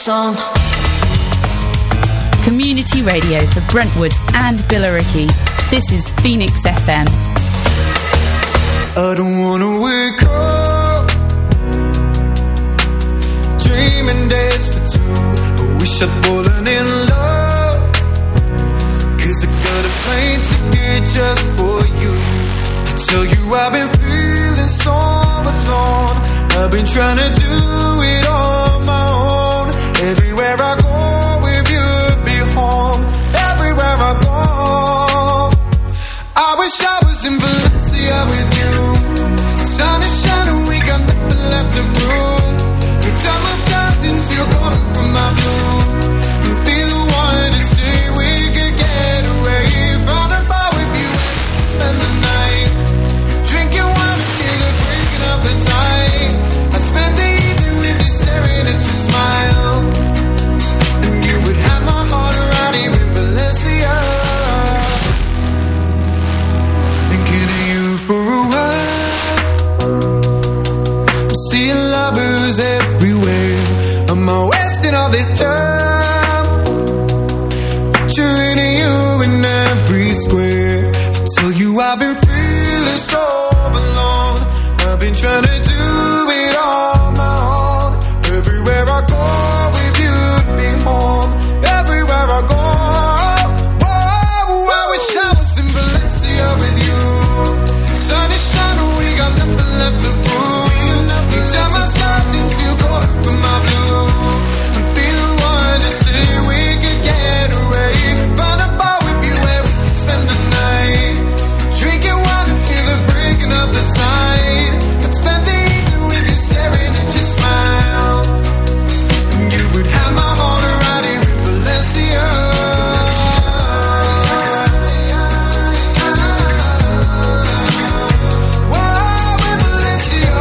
song. Community radio for Brentwood and Billericay. This is Phoenix FM. I don't wanna wake up dreaming days for two. I wish I'd fallen in love, 'cause I got a plane ticket just for you. I tell you I've been feeling so alone. I've been trying to do it on my own. Everywhere I go with you, be home. Everywhere I go, I wish I was in Valencia with you. Sun is shining, we got nothing left to prove. You turn my skies into your golden from my blue. You'll be the one to stay, we could get away. Find a bar with you, spend the night. Drinking wine until the breaking of the tide. I'd spend the evening with you staring at your smile. And you would have my heart around here in Valencia. Thinking of you for a while. I'm seeing lovers everywhere. Am I wasting all this time? Picturing you in every square. I tell you I've been feeling so alone. I've been trying to do it on my own. Everywhere I go with you, be home. Everywhere I go, oh, I wish I was in Valencia with you. Sun is shining, we got nothing left to prove. You turn my skies into gold from my blue. And be the one to say we could get away. Find a bar with you where we can spend the night. Drinking wine until the breaking of the tide. I'd spend the evening with you staring at your smile. And you would have my heart around here in Valencia. Whoa, in Valencia.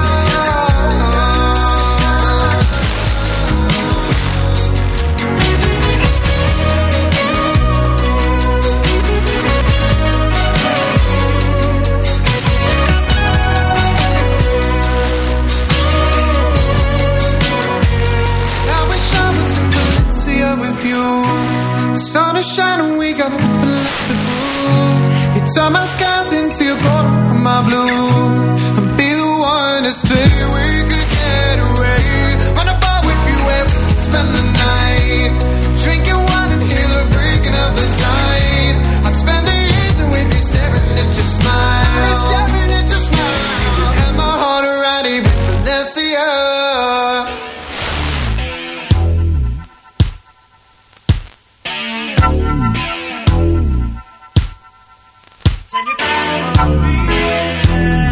I wish I was in Valencia with you. The sun is shining, we got nothing left to prove. You turn my skies into your golden from my blue. And be the one to stay, we could get away. Find a bar with you where we can spend the night. Drinking wine and hear the breaking of the tide. I'd spend the evening with you staring at your smile. Staring at your smile. You could have my heart around here in Valencia. Turn your back on me.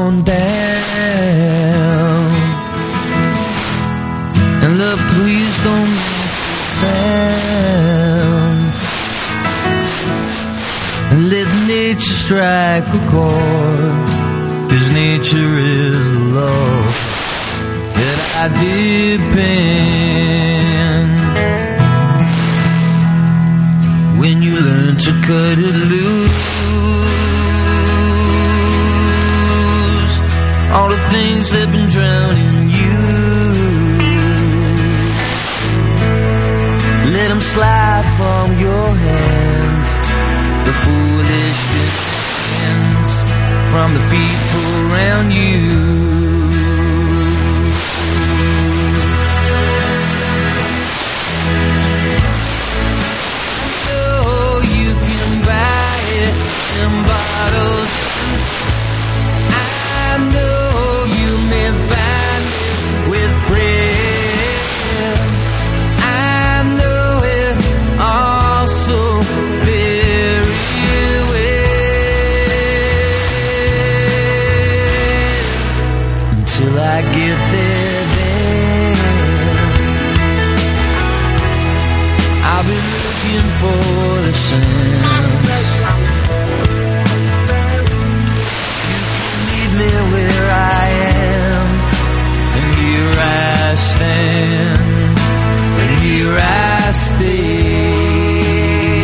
on down. And love, please don't make a sound. And let nature strike a chord, 'cause nature is the love that I depend. When you learn to cut it loose, all the things that have been drowning you, let them slide from your hands. The foolish distance from the people around you. In bottles, I know you may find it with prayer. I know it also very well. Until I get there, then I'll be looking for the sands. Where I am, and here I stand, and here I stay.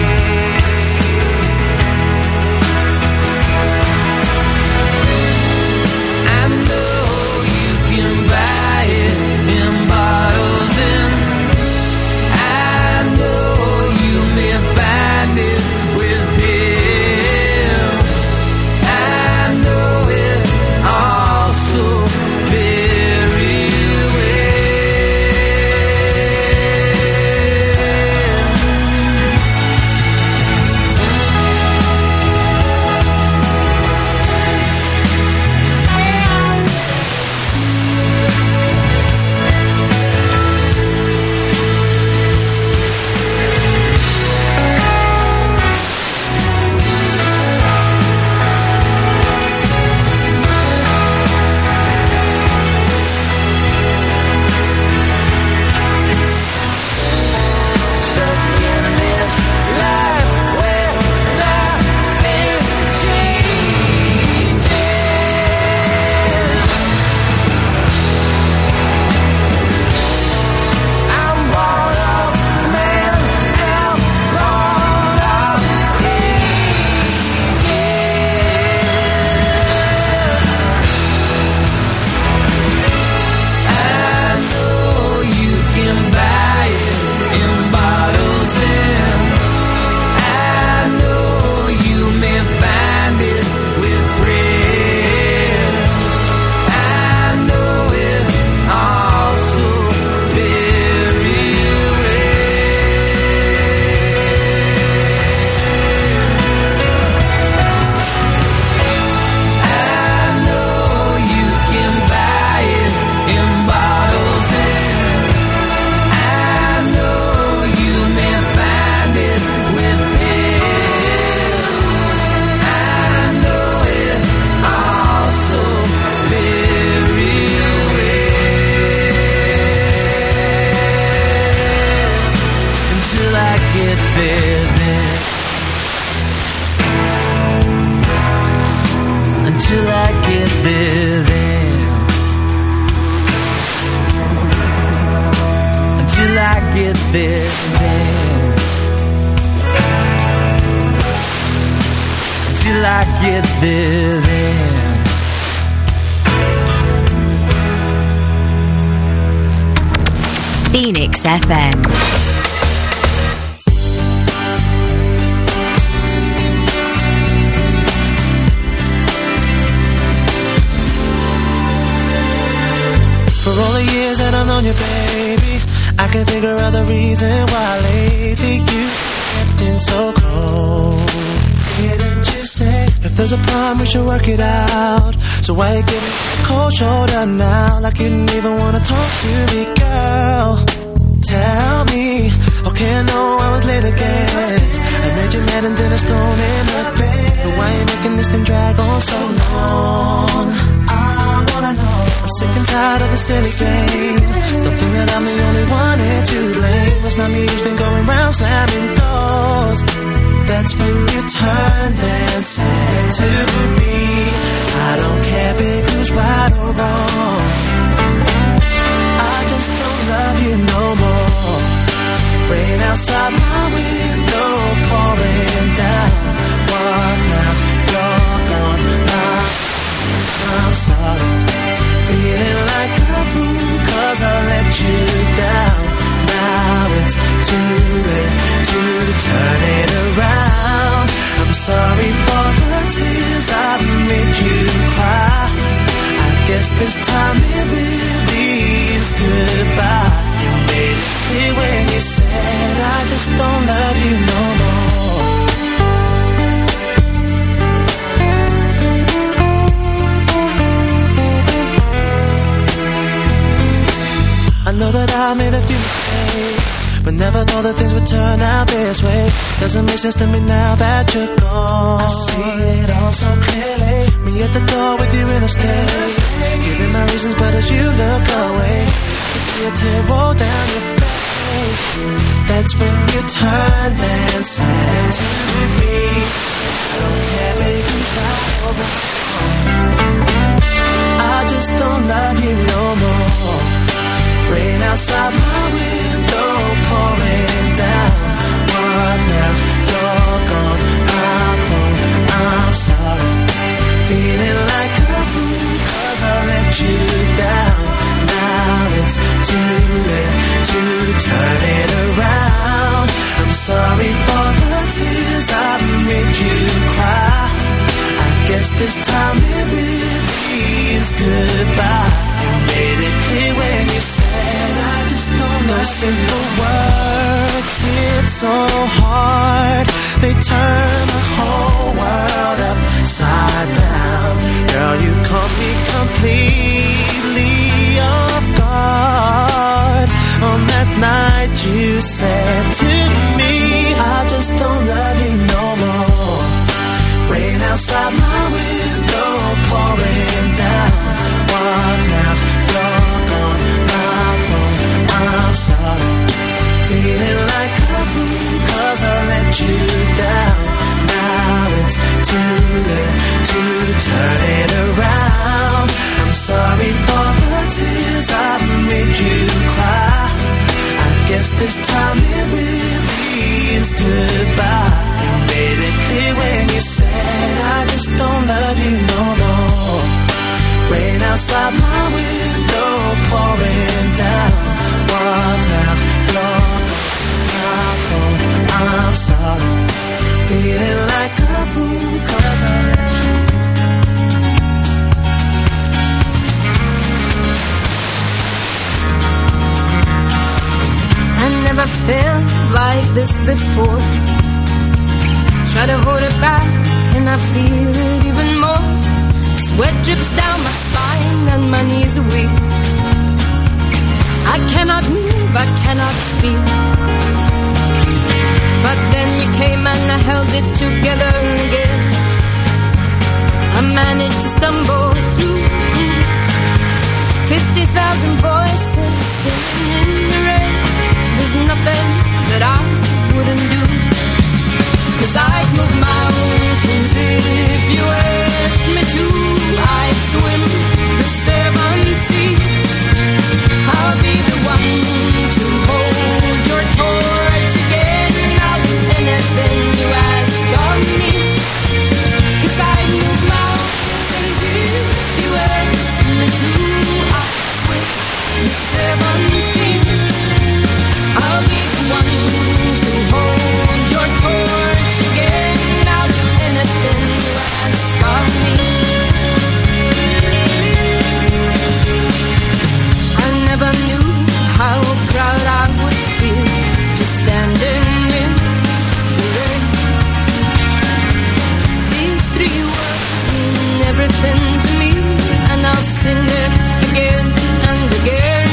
I know you can buy it in bottles, and I know you may find it with pills. I know it also very Until I get there, then. Until I get there, then. Until I get there, then. Phoenix FM. For all the years that I've known you, baby, I can figure out the reason why lately you've been so cold. Didn't you say if there's a problem we should work it out? So why you give me a cold shoulder now, like you didn't even want to talk to me, girl? Tell me, okay, I know I was late again. I made you mad and then I stormed in my bed. But why you making this thing drag on so long? sick and tired of a silly game. Don't think that I'm the only one here to blame. It's not me who's been going round slamming doors. That's when you turned and said to me, I don't care, babe, who's right or wrong. I just don't love you no more. Rain outside my window, pouring down. What now? You're gone. I'm sorry. Feeling like a fool 'cause I let you down. Now it's too late to turn it around. I'm sorry for the tears I made you cry. I guess this time it really is goodbye. You made it clear when you said I just don't love you no more. I know that I made a few mistakes, but never thought that things would turn out this way. Doesn't make sense to me now that you're gone. I see it all so clearly. Me at the door with you in a state, giving my reasons, but as you look away, I see a tear roll down your face. That's when you turned and said to me, I don't care, baby, right or wrong. I just don't love you no more. Rain outside my window, pouring down. What now? You're gone. I'm sorry. Feeling like a fool 'cause I let you down. Now it's too late to turn it around. I'm sorry for the tears I made you cry. I guess this time it really is goodbye. You made it clear when you said I just don't know. Simple words hit so hard, they turn the whole world upside down. Girl, you caught me completely off guard. On that night you said to me, I just don't love you no more. Rain outside my window, pouring down. What now? You're gone. I'm sorry. Feeling like a fool 'cause I let you down. Now it's too late to turn it around. I'm sorry for the tears I made you cry. I guess this time it really is goodbye. You made it clear when you said I just don't love you no more. Rain outside my window, pouring down. What now? I'm sorry. Feeling like a fool 'cause I let you. I never felt like this before. Try to hold it back and I feel it even more. Sweat drips down my spine and my knees are weak. I cannot move, I cannot speak. But then you came and I held it together again. I managed to stumble through 50,000 voices singing in the rain. There's nothing that I wouldn't do. 'Cause I'd move mountains if you asked me to. I'd swim the 7 seas. I'll be the one to hold your torch again. I'll do anything you ask of me. 'Cause I'd move mountains if you asked me to. I'll swim the 7 seas. I'll be the one to hold your torch again. I'll do anything you ask of me. I never knew how proud I would feel just standing in the rain. These 3 words mean everything to me, and I'll sing it again and again.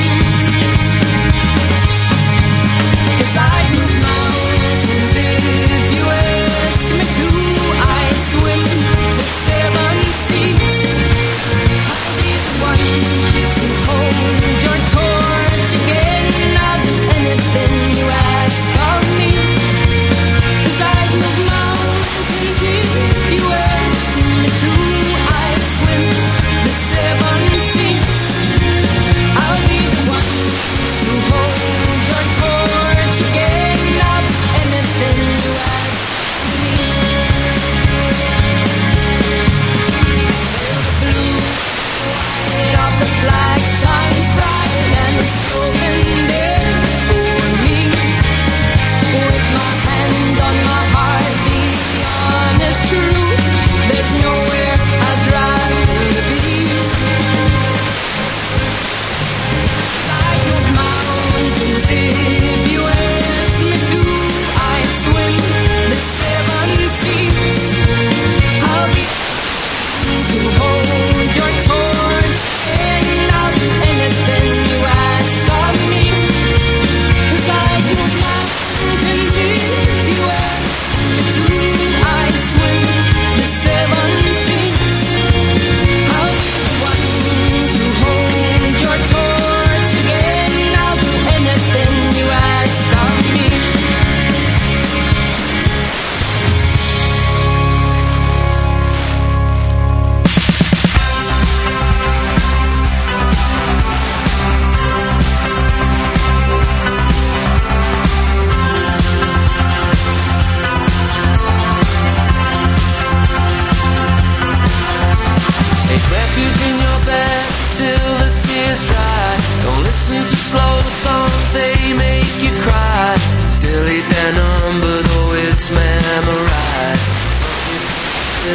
'Cause I'd move mountains if you asked me to. I'd swim the 7 seas. I'll be the one to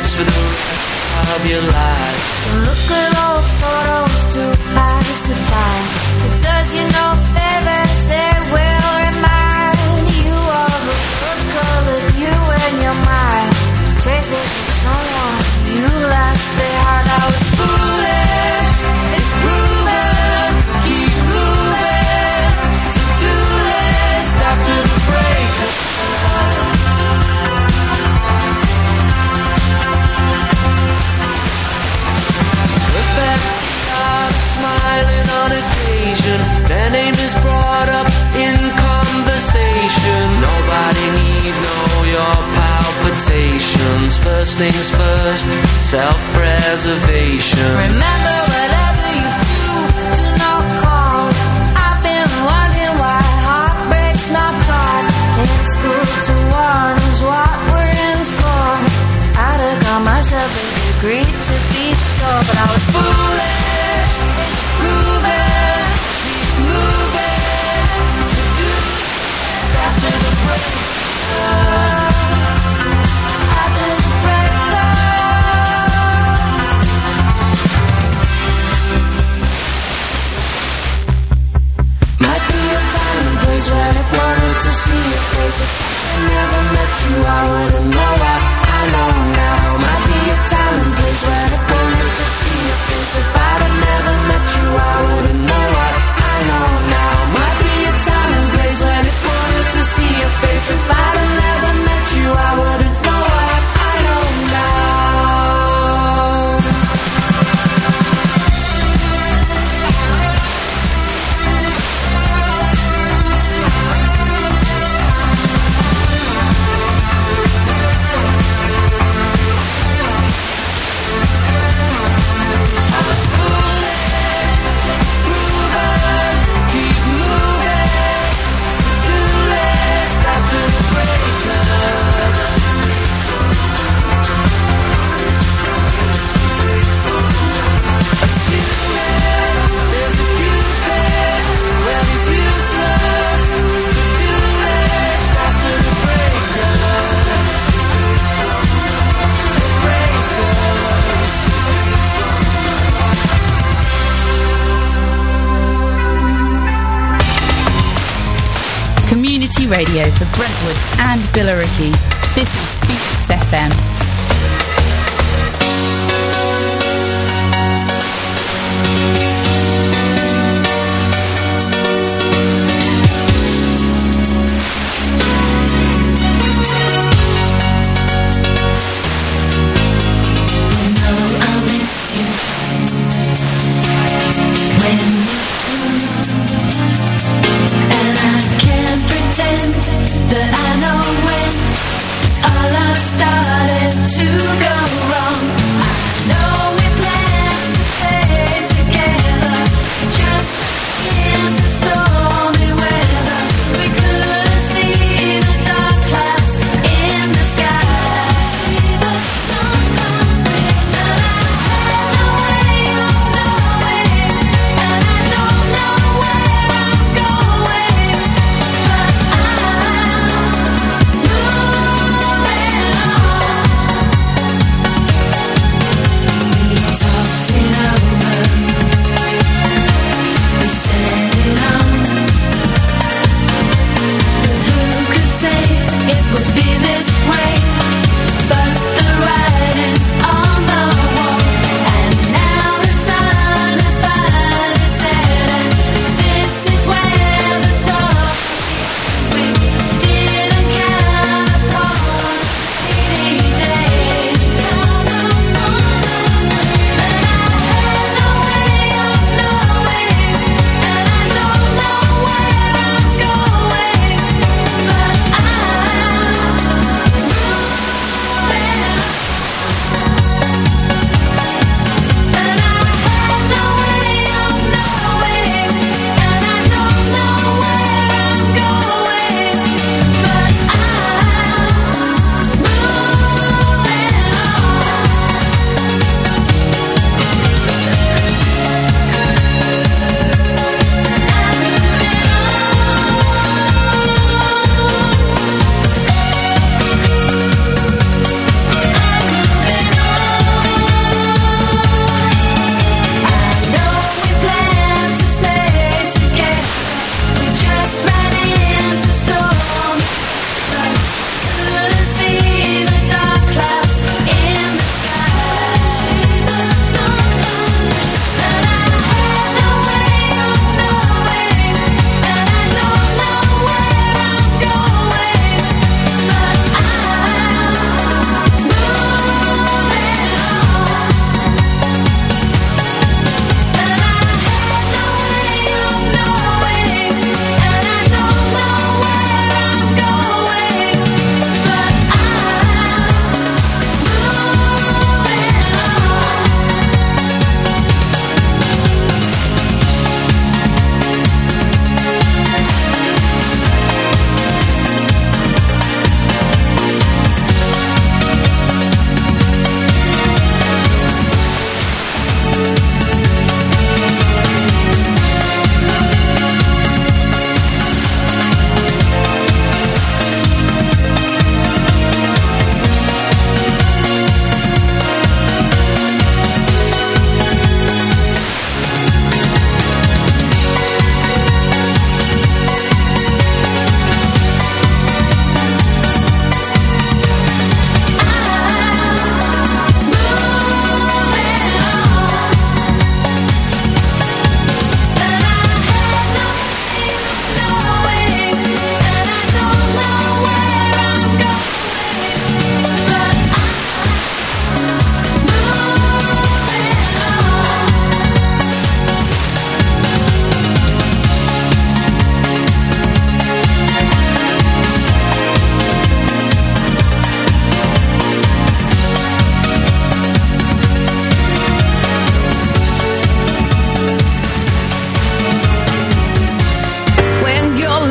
lips for the rest of your life. Look at old photos to pass the time. It does you no favors, they will remind you of a rose-colored view in your mind. Traces of someone you left behind. I was foolish, it's proven. Keep moving, to-do list after the break. Smiling on occasion, their name is brought up in conversation. Nobody need know your palpitations. First things first, self-preservation. Remember whatever you do not call. I've been wondering why heartbreak's not taught in school. To warn is what we're in for. I'd have got myself a degree to be sure, but I was foolish. Moving, keep moving, to do after the break. After the break. Might be a time and place when I wanted to see your face. If I never met you, I wouldn't know what I know now. Might be a time and place when I wanted to see your face. If I'd have never met you, I wouldn't know what I know now. Might be a time and place when I wanted to see your face. If I'd have never met you, I wouldn't know what I know now. Radio for Brentwood and Billericay. This is Phoenix FM. That I know when our love started.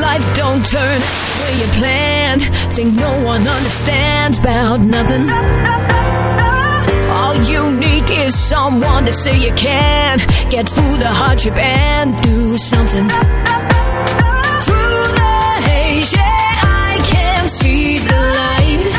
life don't turn the way you planned. Think no one understands about nothing. All you need is someone to say you can get through the hardship and do something. Through the haze, yeah, I can see the light.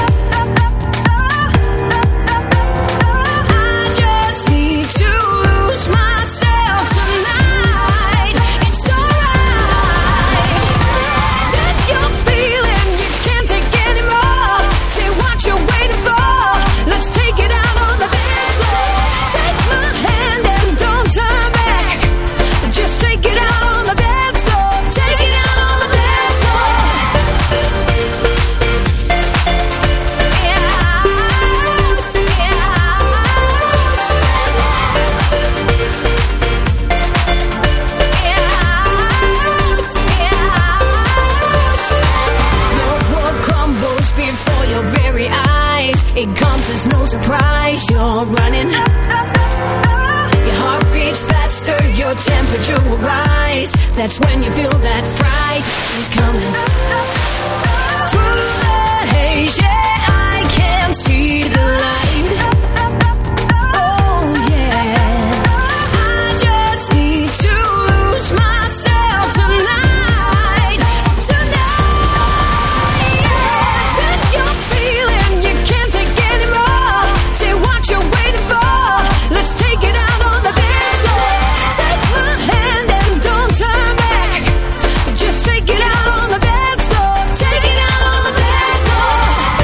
It comes as no surprise, you're running. Your heart beats faster, your temperature will rise. That's when you feel that fright is coming. Through the haze, yeah, I can see the light. Oh yeah, I just need to lose myself tonight. Tonight, yeah, that's your feeling. You can't take anymore. Say what you're waiting for. Let's take it out on the dance floor. Take my hand and don't turn back. Just take it out on the dance floor. Take it out on the dance floor.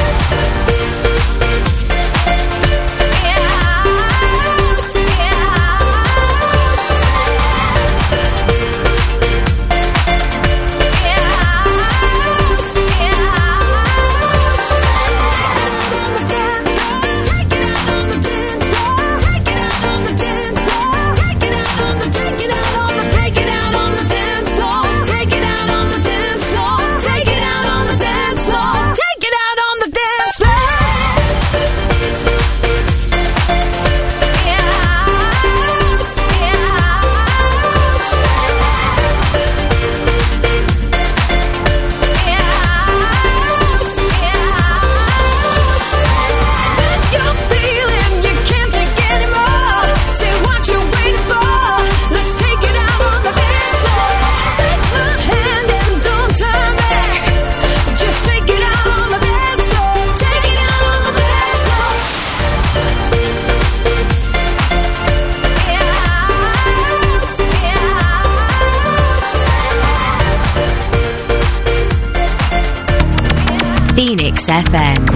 Phoenix FM.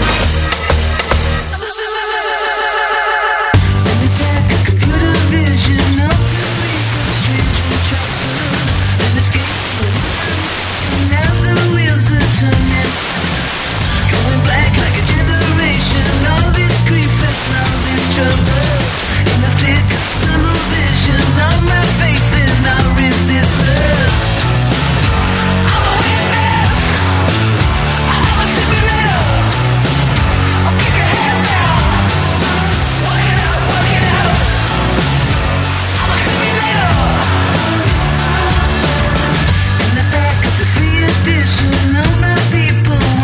People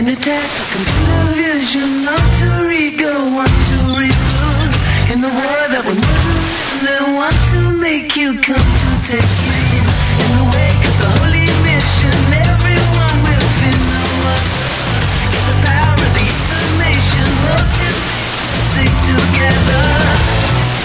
attack, a complete illusion of to Rico, want to reboot in the world that will never end, and want to make you come to take you in. In the wake of the holy mission, everyone will feel no one. Get the power of the information, motive, stay together.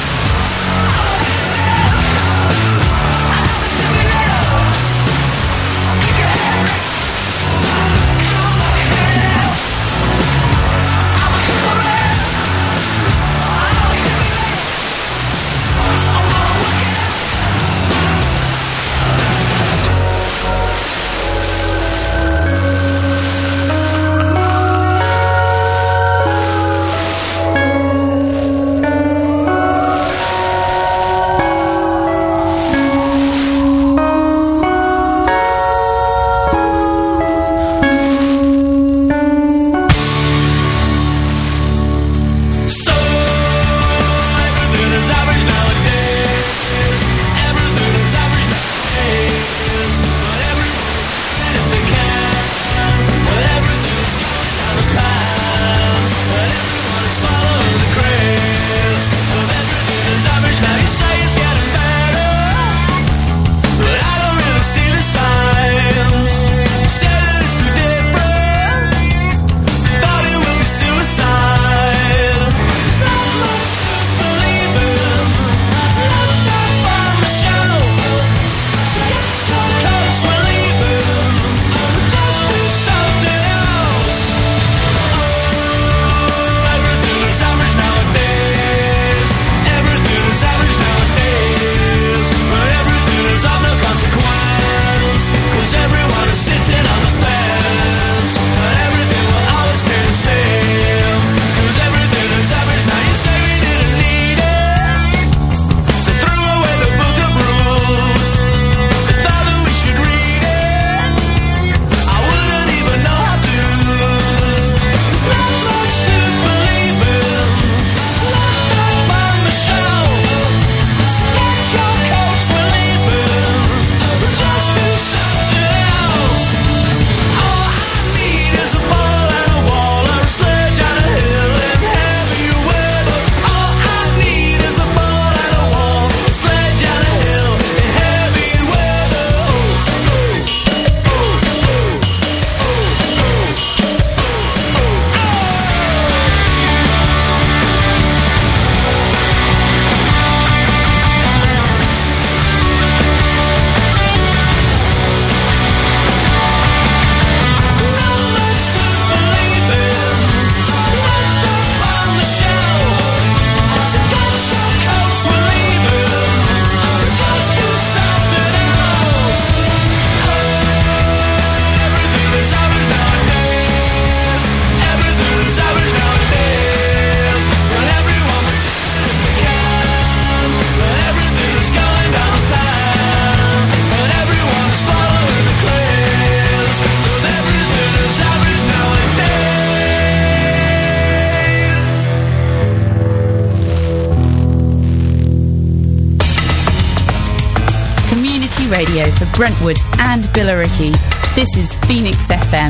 Radio for Brentwood and Billericay. This is Phoenix FM.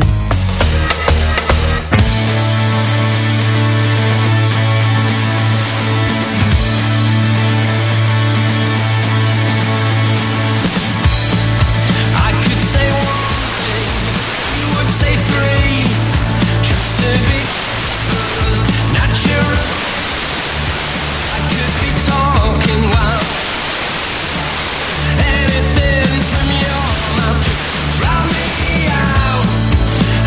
Anything from your mouth, just drown me out.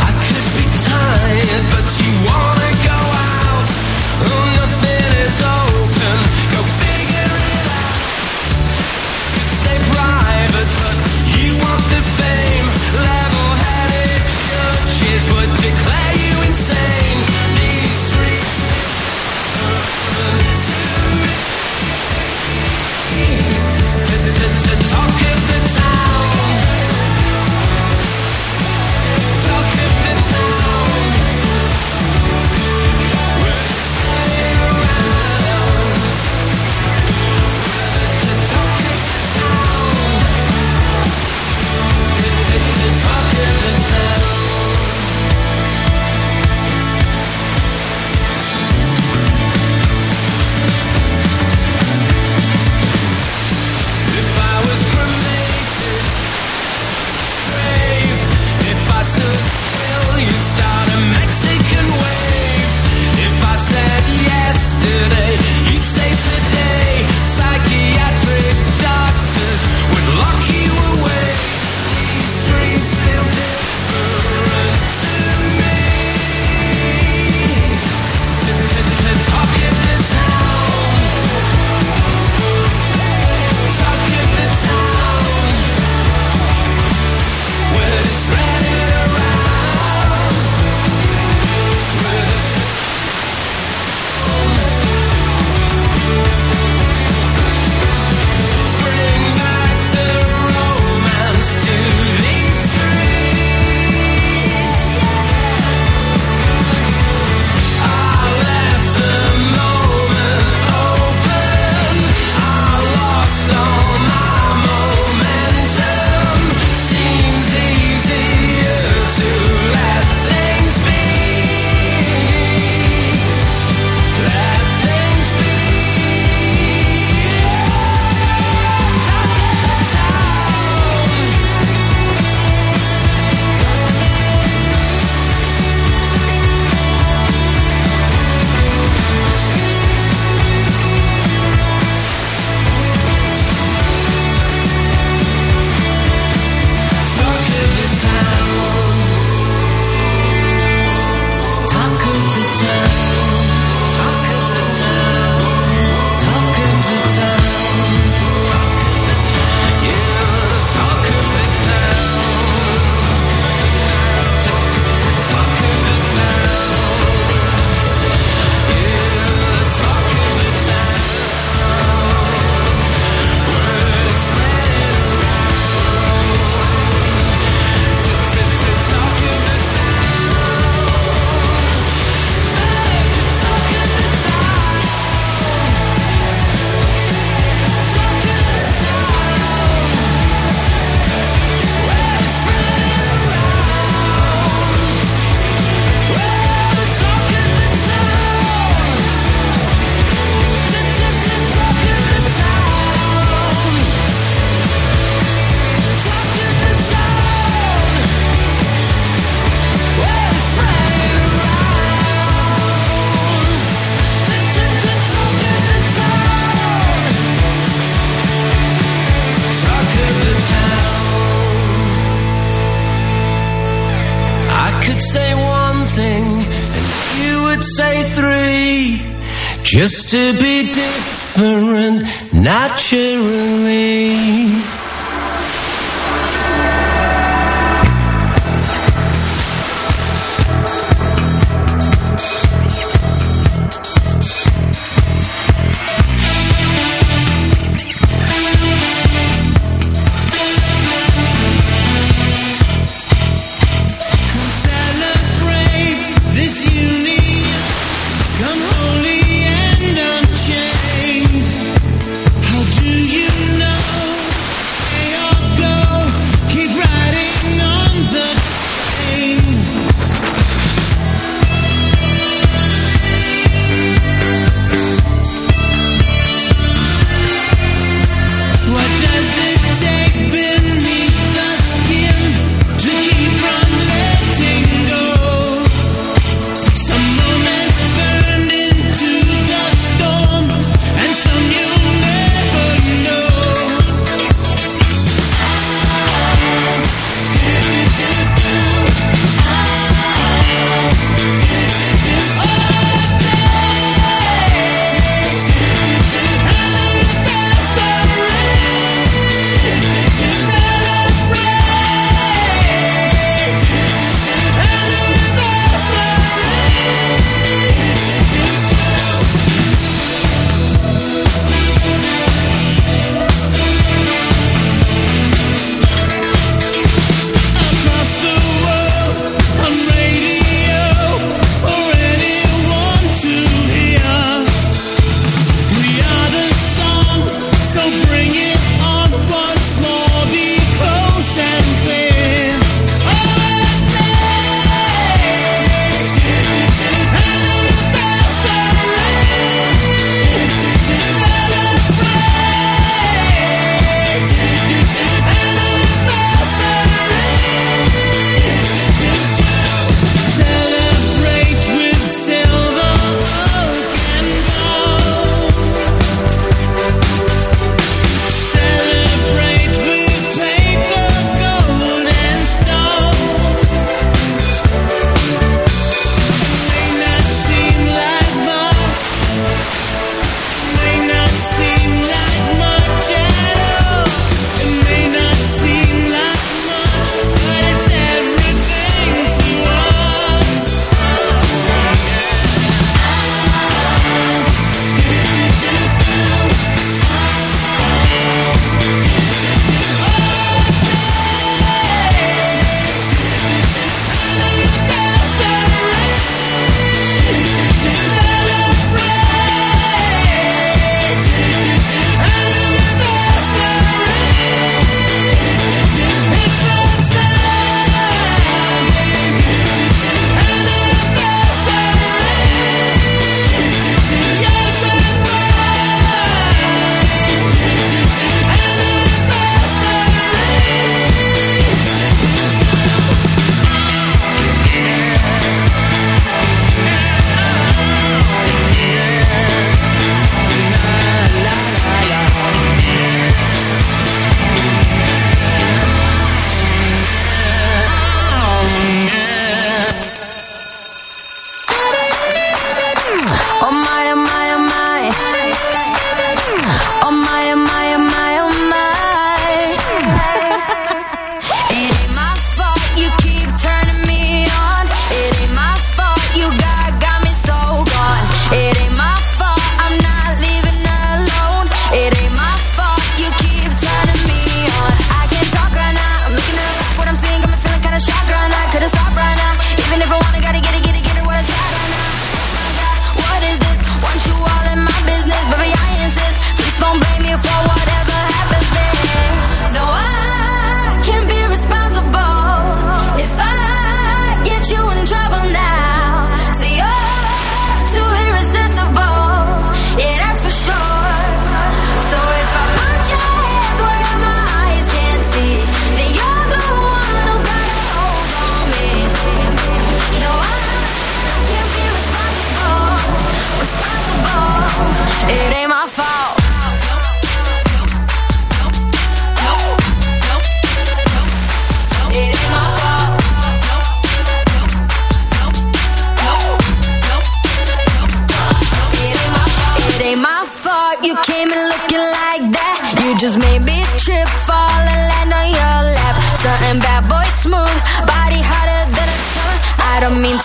say 3, just to be different naturally.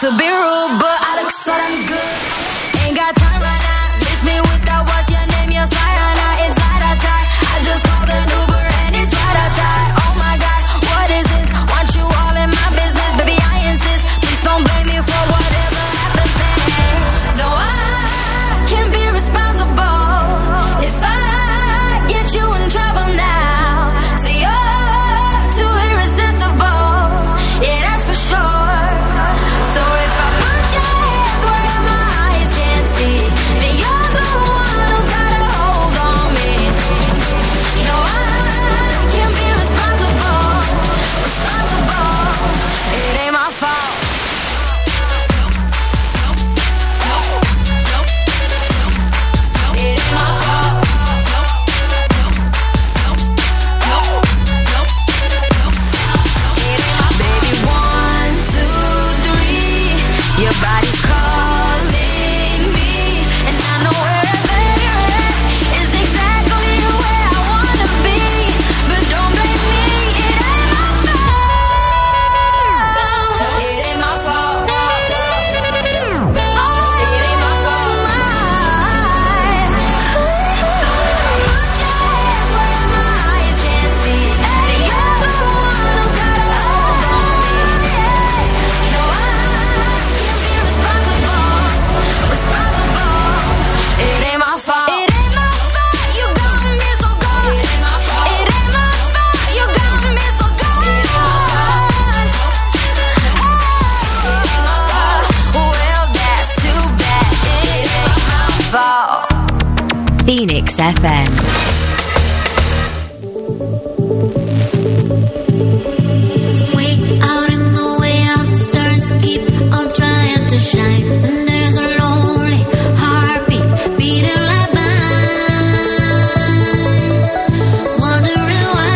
to be rude, but I look so damn good. Ain't got time right now. Miss me with that, what's your name? You're cyanide. It's tie. I just called an Uber and it's tie. Oh my God, what is this? Want you all in my business, baby, I insist. Please don't blame me for whatever happens then. No, I can't be responsible if I get you in trouble now. So you're too irresistible, yeah, that's for sure. So if I put your hands where my eyes can't see, then you're the one who's got a hold on me. No, I can't be responsible. It ain't my fault. It ain't my fault. Baby, 1, 2, 3, your body's calling me, and I know wherever you're at is exactly where I wanna be. But don't blame me, it ain't my fault. It ain't my fault. Oh, it ain't my fault. So if I put your hands where my eyes can't see, then you're the one who's got a hold on me. No, I can't be responsible. It ain't my fault. It ain't my fault you got me so gone. It ain't my fault. It ain't my fault you got me so gone. Well, that's too bad. It ain't my fault. Phoenix FM. Way out in the way out, the stars keep on trying to shine. And there's a lonely heartbeat beating like mine, wondering why.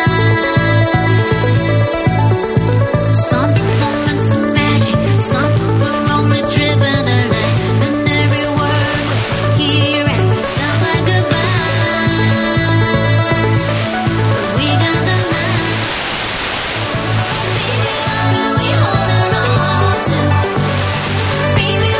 Some moments of magic, some were only driven the night. And every word we hear it sound like goodbye. But we got the night. Baby, what are we holding on to? Baby,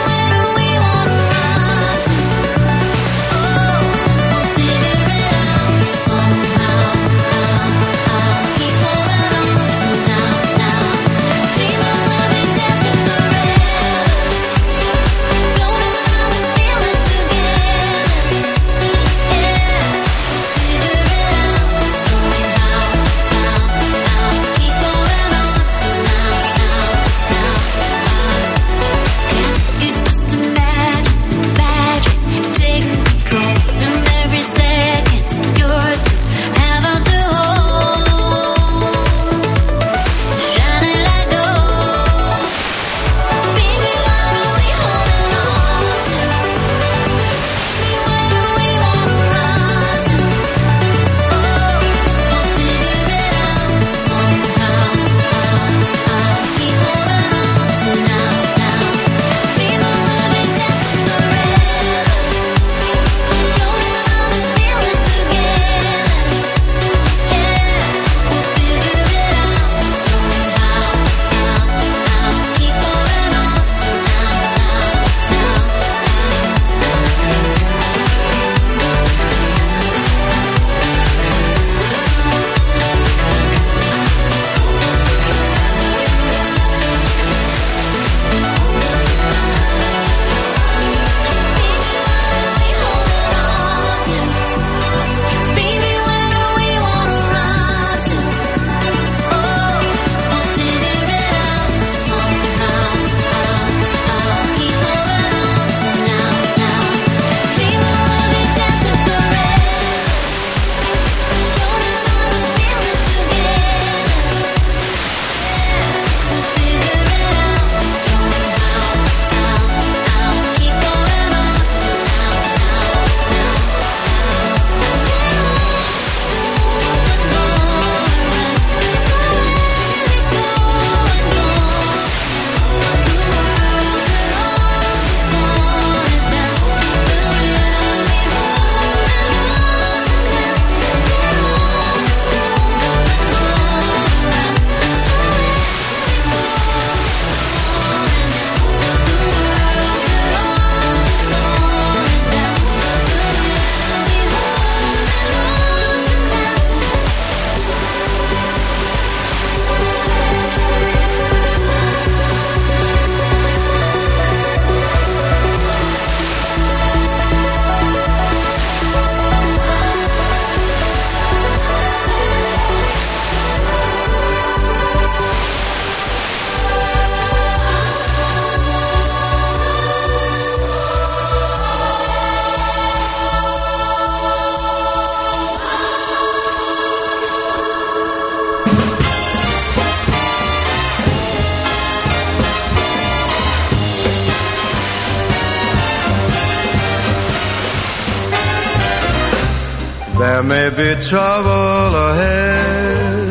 There may be trouble ahead,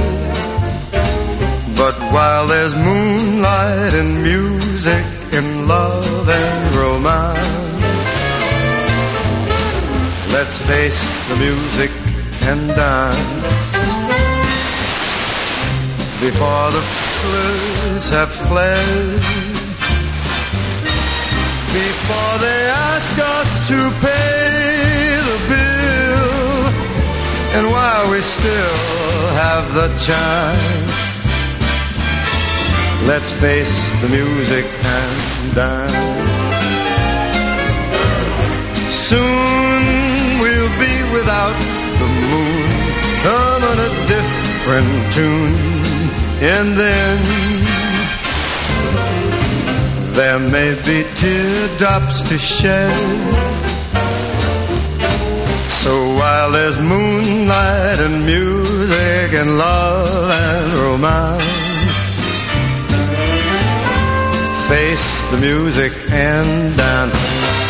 but while there's moonlight and music and love and romance, let's face the music and dance. Before the fiddlers have fled, before they ask us to pay the bill, and while we still have the chance, let's face the music and dance. Soon we'll be without the moon, humming a different tune, and then there may be teardrops to shed. So while there's moonlight and music and love and romance, face the music and dance.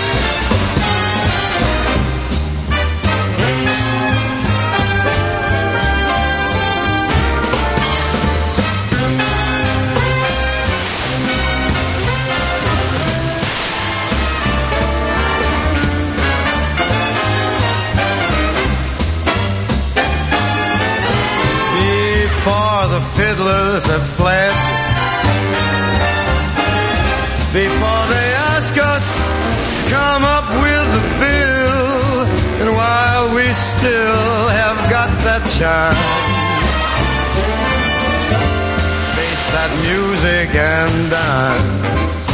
The fiddlers have fled, before they ask us to come up with the bill, and while we still have got that chance, face that music and dance.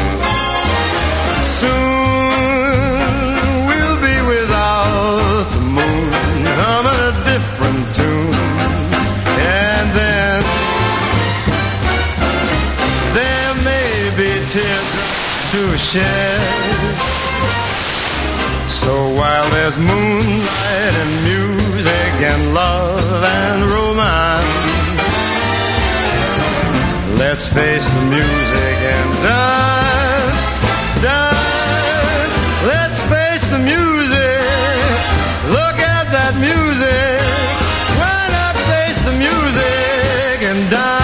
Soon we'll be without the moon, humming a different tune, and then there may be teardrops to shed. So while there's moonlight and music and love and romance, let's face the music and dance, dance. Let's face the music, look at that music. Why not face the music and dance?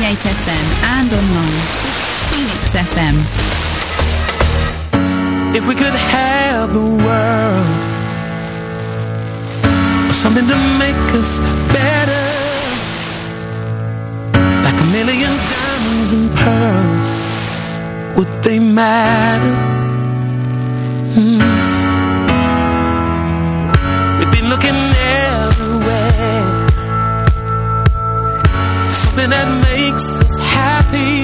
98 FM and online. Phoenix FM. If we could have the world, or something to make us better, like a million diamonds and pearls, would they matter? We've been looking everywhere, something that makes us happy,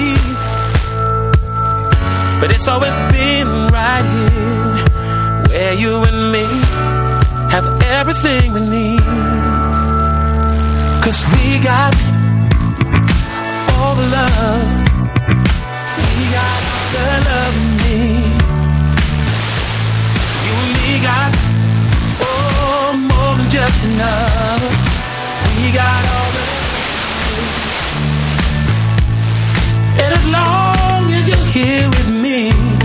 but it's always been right here, where you and me have everything we need. 'Cause we got all the love, we got all the love we need. You and me got, oh, more than just enough. We got all the love. And as long as you're here with me,